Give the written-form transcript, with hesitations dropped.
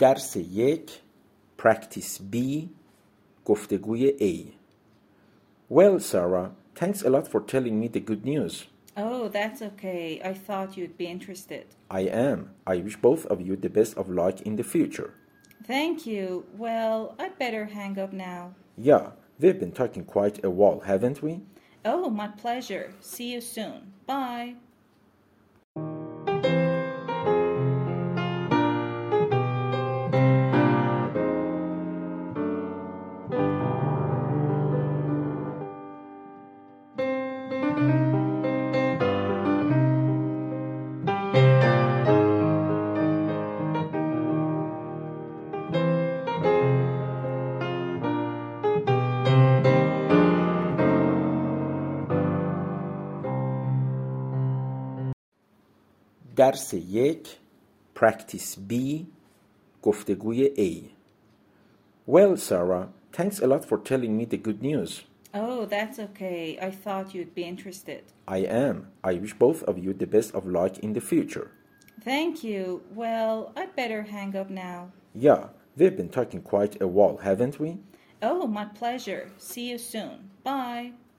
درس 1 Practice B گفتگوی A. Well, Sarah, thanks a lot for telling me the good news. Oh, that's okay. I thought you'd be interested. I am. I wish both of you the best of luck in the future. Thank you. Well, I'd better hang up now. Yeah, we've been talking quite a while, haven't we? Oh, my pleasure. See you soon. Bye. درس 1 Practice B گفتگوی A. Well, Sarah, thanks a lot for telling me the good news. Oh, that's okay. I thought you'd be interested. I am. I wish both of you the best of luck in the future. Thank you. Well, I'd better hang up now. Yeah, we've been talking quite a while, haven't we? Oh, my pleasure. See you soon. Bye.